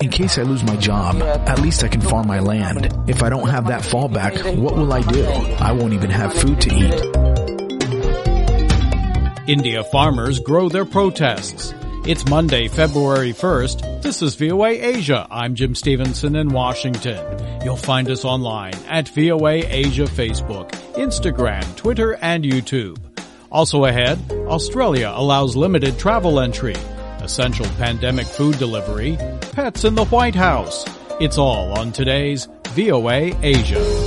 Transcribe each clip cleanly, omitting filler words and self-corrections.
In case I lose my job, at least I can farm my land. If I don't have that fallback, what will I do? I won't even have food to eat. India farmers grow their protests. It's Monday, February 1st. This is VOA Asia. I'm Jim Stevenson in Washington. You'll find us online at VOA Asia Facebook, Instagram, Twitter, and YouTube. Also ahead, Australia allows limited travel entry, essential pandemic food delivery, pets in the White House. It's all on today's VOA Asia.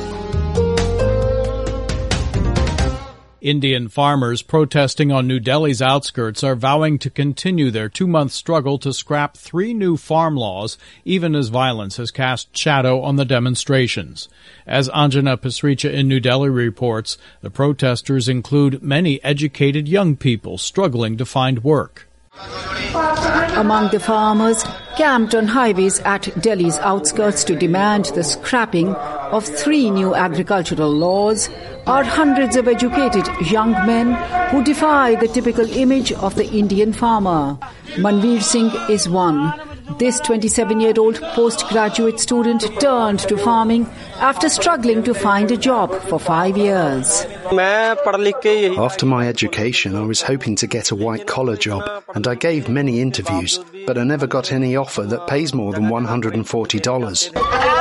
Indian farmers protesting on New Delhi's outskirts are vowing to continue their 2-month struggle to scrap 3 new farm laws, even as violence has cast shadow on the demonstrations. As Anjana Pasricha in New Delhi reports, the protesters include many educated young people struggling to find work. Among the farmers camped on highways at Delhi's outskirts to demand the scrapping of 3 new agricultural laws are hundreds of educated young men who defy the typical image of the Indian farmer. Manveer Singh is one. This 27-year-old postgraduate student turned to farming after struggling to find a job for 5 years. After my education, I was hoping to get a white-collar job, and I gave many interviews, but I never got any offer that pays more than $140.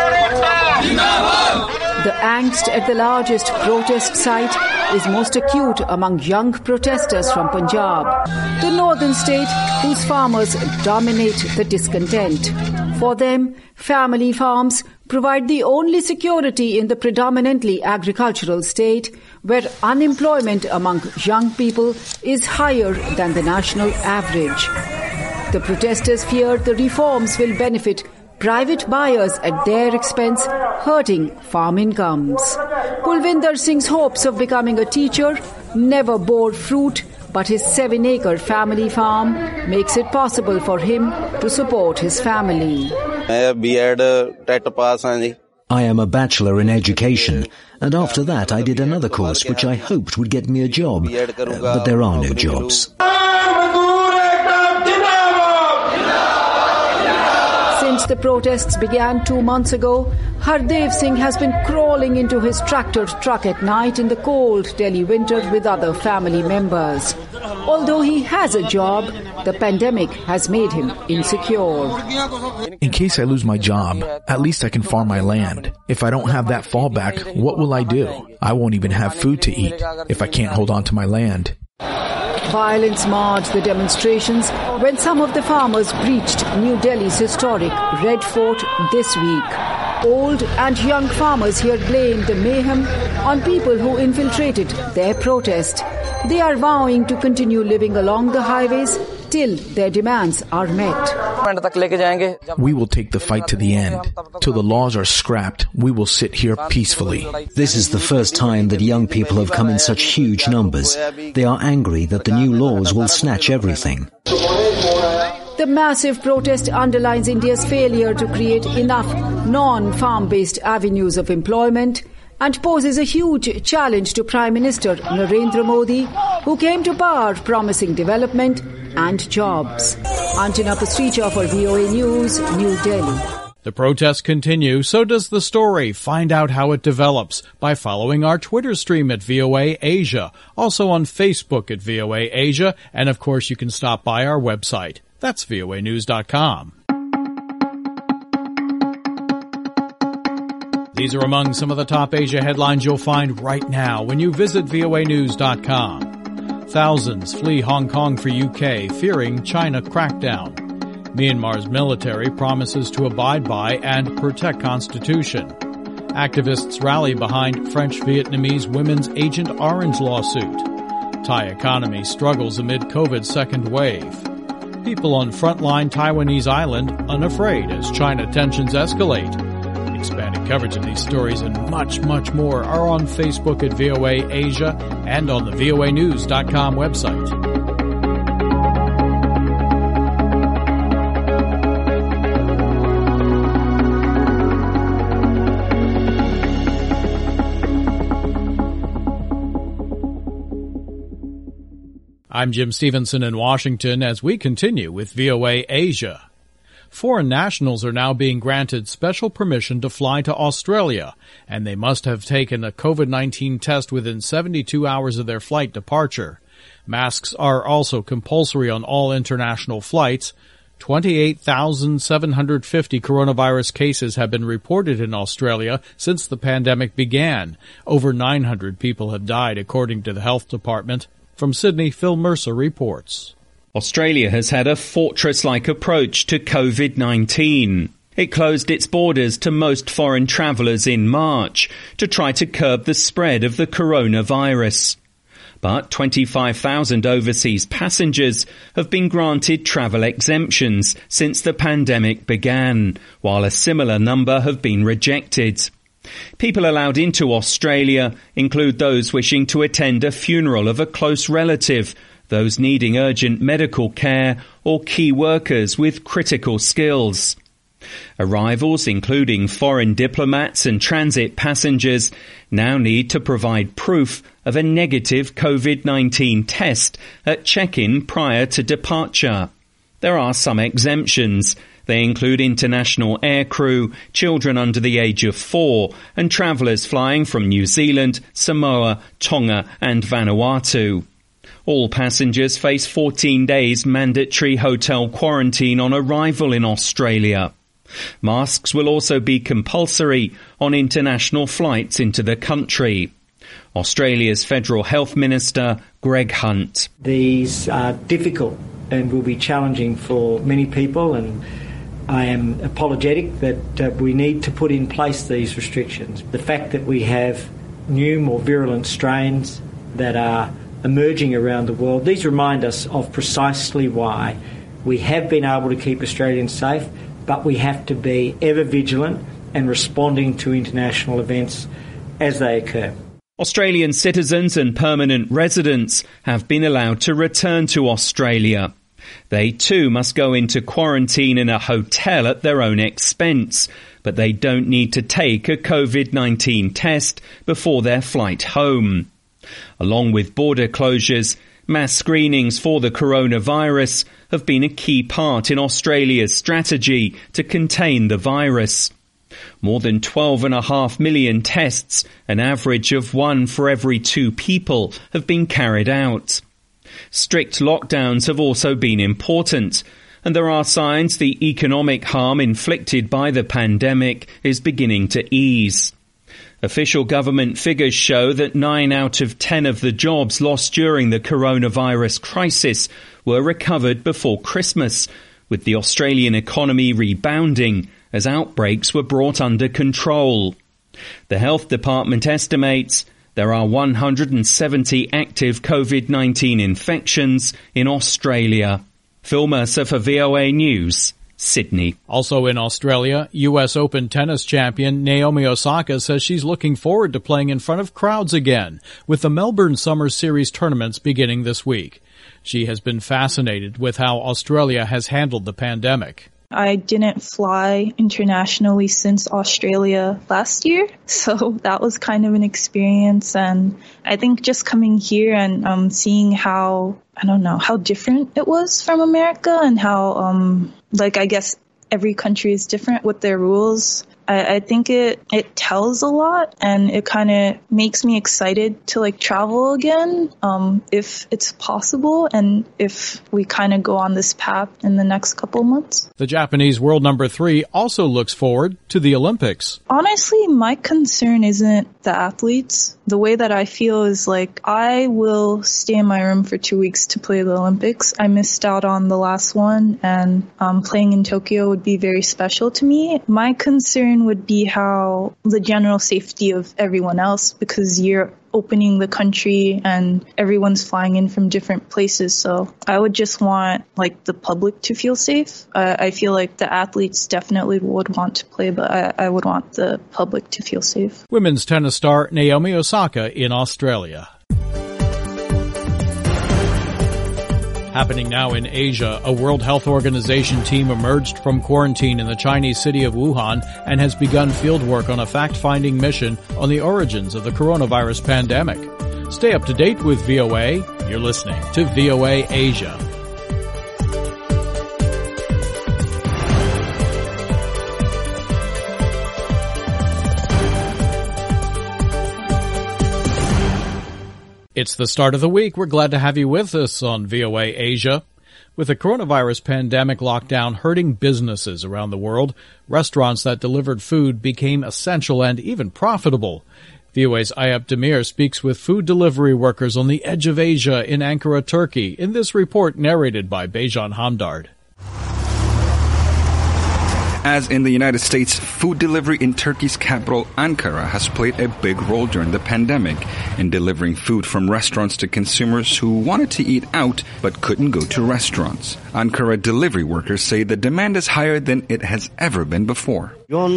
The angst at the largest protest site is most acute among young protesters from Punjab, the northern state whose farmers dominate the discontent. For them, family farms provide the only security in the predominantly agricultural state, where unemployment among young people is higher than the national average. The protesters fear the reforms will benefit private buyers at their expense, hurting farm incomes. Kulvinder Singh's hopes of becoming a teacher never bore fruit, but his 7-acre family farm makes it possible for him to support his family. I am a bachelor in education, and after that I did another course which I hoped would get me a job, but there are no jobs. Since the protests began 2 months ago, Hardev Singh has been crawling into his tractor truck at night in the cold Delhi winter with other family members. Although he has a job, the pandemic has made him insecure. In case I lose my job, at least I can farm my land. If I don't have that fallback, what will I do? I won't even have food to eat if I can't hold on to my land. Violence marred the demonstrations when some of the farmers breached New Delhi's historic Red Fort this week. Old and young farmers here blame the mayhem on people who infiltrated their protest. They are vowing to continue living along the highways till their demands are met. We will take the fight to the end. Till the laws are scrapped, we will sit here peacefully. This is the first time that young people have come in such huge numbers. They are angry that the new laws will snatch everything. The massive protest underlines India's failure to create enough non-farm-based avenues of employment and poses a huge challenge to Prime Minister Narendra Modi, who came to power promising development and jobs. Anjana Pasricha for VOA News, New Delhi. The protests continue, so does the story. Find out how it develops by following our Twitter stream at VOA Asia, also on Facebook at VOA Asia, and of course you can stop by our website. That's voanews.com. These are among some of the top Asia headlines you'll find right now when you visit voanews.com. Thousands flee Hong Kong for UK, fearing China crackdown. Myanmar's military promises to abide by and protect Constitution. Activists rally behind French-Vietnamese women's Agent Orange lawsuit. Thai economy struggles amid COVID's second wave. People on frontline Taiwanese island unafraid as China tensions escalate. Expanded coverage of these stories and much, much more are on Facebook at VOA Asia and on the voanews.com website. I'm Jim Stevenson in Washington as we continue with VOA Asia. Foreign nationals are now being granted special permission to fly to Australia, and they must have taken a COVID-19 test within 72 hours of their flight departure. Masks are also compulsory on all international flights. 28,750 coronavirus cases have been reported in Australia since the pandemic began. Over 900 people have died, according to the Health Department. From Sydney, Phil Mercer reports. Australia has had a fortress-like approach to COVID-19. It closed its borders to most foreign travellers in March to try to curb the spread of the coronavirus. But 25,000 overseas passengers have been granted travel exemptions since the pandemic began, while a similar number have been rejected. People allowed into Australia include those wishing to attend a funeral of a close relative, those needing urgent medical care, or key workers with critical skills. Arrivals, including foreign diplomats and transit passengers, now need to provide proof of a negative COVID-19 test at check-in prior to departure. There are some exemptions. They include international aircrew, children under the age of 4, and travellers flying from New Zealand, Samoa, Tonga and Vanuatu. All passengers face 14 days mandatory hotel quarantine on arrival in Australia. Masks will also be compulsory on international flights into the country. Australia's Federal Health Minister, Greg Hunt. These are difficult and will be challenging for many people, and I am apologetic that we need to put in place these restrictions. The fact that we have new, more virulent strains that are emerging around the world, these remind us of precisely why we have been able to keep Australians safe, but we have to be ever vigilant and responding to international events as they occur. Australian citizens and permanent residents have been allowed to return to Australia. They too must go into quarantine in a hotel at their own expense, but they don't need to take a COVID-19 test before their flight home. Along with border closures, mass screenings for the coronavirus have been a key part in Australia's strategy to contain the virus. More than 12.5 million tests, an average of 1 for every 2 people, have been carried out. Strict lockdowns have also been important, and there are signs the economic harm inflicted by the pandemic is beginning to ease. Official government figures show that 9 out of 10 of the jobs lost during the coronavirus crisis were recovered before Christmas, with the Australian economy rebounding as outbreaks were brought under control. The Health Department estimates there are 170 active COVID-19 infections in Australia. Phil Mercer for VOA News, Sydney. Also in Australia, US Open tennis champion Naomi Osaka says she's looking forward to playing in front of crowds again, with the Melbourne Summer Series tournaments beginning this week. She has been fascinated with how Australia has handled the pandemic. I didn't fly internationally since Australia last year, so that was kind of an experience. And I think just coming here and seeing how different it was from America, and how, I guess every country is different with their rules. I think it tells a lot, and it kind of makes me excited to travel again, if it's possible, and if we kind of go on this path in the next couple months. The Japanese world number 3 also looks forward to the Olympics. Honestly, my concern isn't the athletes. The way that I feel is I will stay in my room for 2 weeks to play the Olympics. I missed out on the last one, and playing in Tokyo would be very special to me. My concern would be how the general safety of everyone else, because you're opening the country and everyone's flying in from different places. So I would just want the public to feel safe. I feel like the athletes definitely would want to play, but I would want the public to feel safe. Women's tennis star Naomi Osaka in Australia. Happening now in Asia, a World Health Organization team emerged from quarantine in the Chinese city of Wuhan and has begun fieldwork on a fact-finding mission on the origins of the coronavirus pandemic. Stay up to date with VOA. You're listening to VOA Asia. It's the start of the week. We're glad to have you with us on VOA Asia. With the coronavirus pandemic lockdown hurting businesses around the world, restaurants that delivered food became essential and even profitable. VOA's Ayap Demir speaks with food delivery workers on the edge of Asia in Ankara, Turkey, in this report narrated by Bejan Hamdard. As in the United States, food delivery in Turkey's capital, Ankara, has played a big role during the pandemic in delivering food from restaurants to consumers who wanted to eat out but couldn't go to restaurants. Ankara delivery workers say the demand is higher than it has ever been before.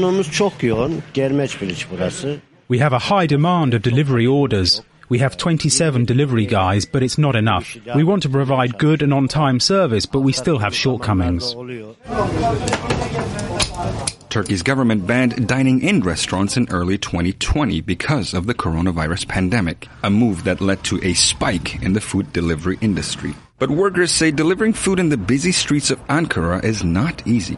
We have a high demand of delivery orders. We have 27 delivery guys, but it's not enough. We want to provide good and on-time service, but we still have shortcomings. Turkey's government banned dining in restaurants in early 2020 because of the coronavirus pandemic, a move that led to a spike in the food delivery industry. But workers say delivering food in the busy streets of Ankara is not easy.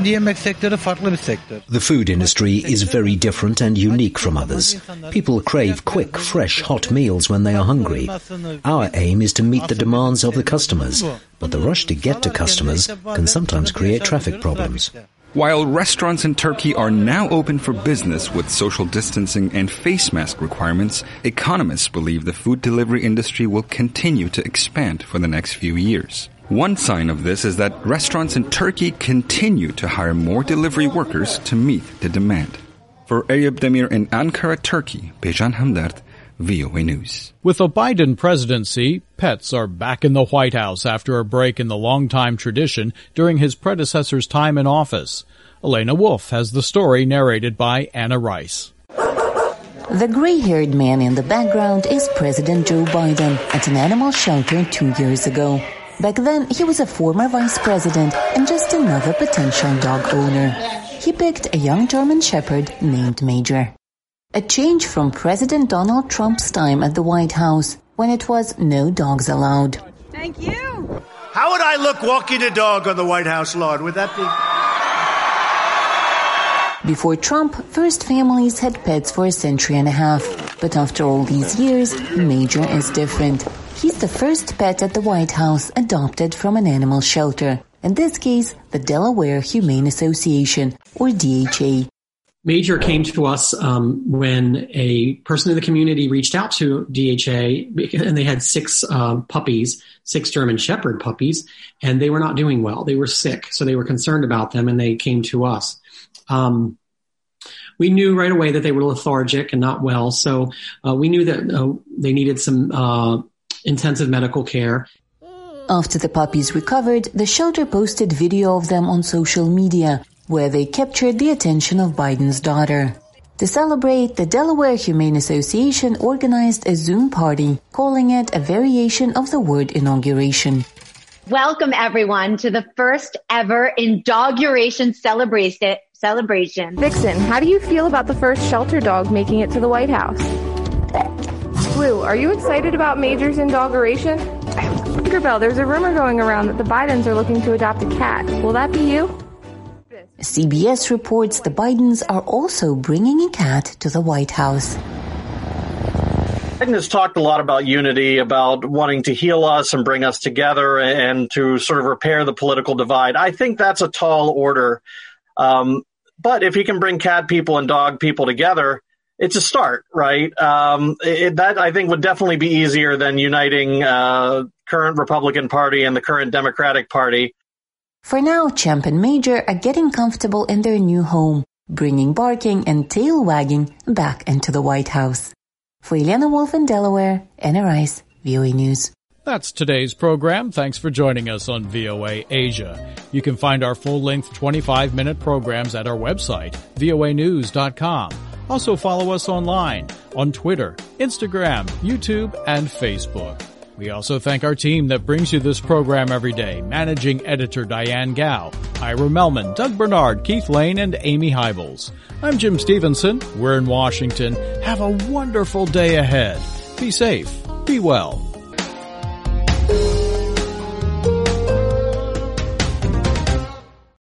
The food industry is very different and unique from others. People crave quick, fresh, hot meals when they are hungry. Our aim is to meet the demands of the customers, but the rush to get to customers can sometimes create traffic problems. While restaurants in Turkey are now open for business with social distancing and face mask requirements, economists believe the food delivery industry will continue to expand for the next few years. One sign of this is that restaurants in Turkey continue to hire more delivery workers to meet the demand. For Ayap Demir in Ankara, Turkey, Bejan Hamdard, VOA News. With the Biden presidency, pets are back in the White House after a break in the longtime tradition during his predecessor's time in office. Elena Wolf has the story narrated by Anna Rice. The gray-haired man in the background is President Joe Biden at an animal shelter 2 years ago. Back then, he was a former vice president and just another potential dog owner. He picked a young German shepherd named Major. A change from President Donald Trump's time at the White House, when it was no dogs allowed. Thank you. How would I look walking a dog on the White House lawn? Would that be... Before Trump, first families had pets for a century and a half. But after all these years, Major is different. He's the first pet at the White House adopted from an animal shelter. In this case, the Delaware Humane Association, or DHA. Major came to us when a person in the community reached out to DHA, and they had 6 puppies, 6 German Shepherd puppies, and they were not doing well. They were sick, so they were concerned about them, and they came to us. We knew right away that they were lethargic and not well, so we knew that they needed some intensive medical care. After the puppies recovered, the shelter posted video of them on social media, where they captured the attention of Biden's daughter. To celebrate, the Delaware Humane Association organized a Zoom party, calling it a variation of the word inauguration. Welcome, everyone, to the first ever inauguration celebration. Vixen, how do you feel about the first shelter dog making it to the White House? Blue, are you excited about Major's inauguration? Tinkerbell, there's a rumor going around that the Bidens are looking to adopt a cat. Will that be you? CBS reports the Bidens are also bringing a cat to the White House. Biden has talked a lot about unity, about wanting to heal us and bring us together and to sort of repair the political divide. I think that's a tall order. But if he can bring cat people and dog people together, it's a start, right? That I think would definitely be easier than uniting current Republican Party and the current Democratic Party. For now, Champ and Major are getting comfortable in their new home, bringing barking and tail wagging back into the White House. For Elena Wolf in Delaware, Anna Rice, VOA News. That's today's program. Thanks for joining us on VOA Asia. You can find our full-length 25-minute programs at our website, voanews.com. Also follow us online on Twitter, Instagram, YouTube, and Facebook. We also thank our team that brings you this program every day, managing editor Diane Gao, Ira Melman, Doug Bernard, Keith Lane, and Amy Hybels. I'm Jim Stevenson. We're in Washington. Have a wonderful day ahead. Be safe. Be well.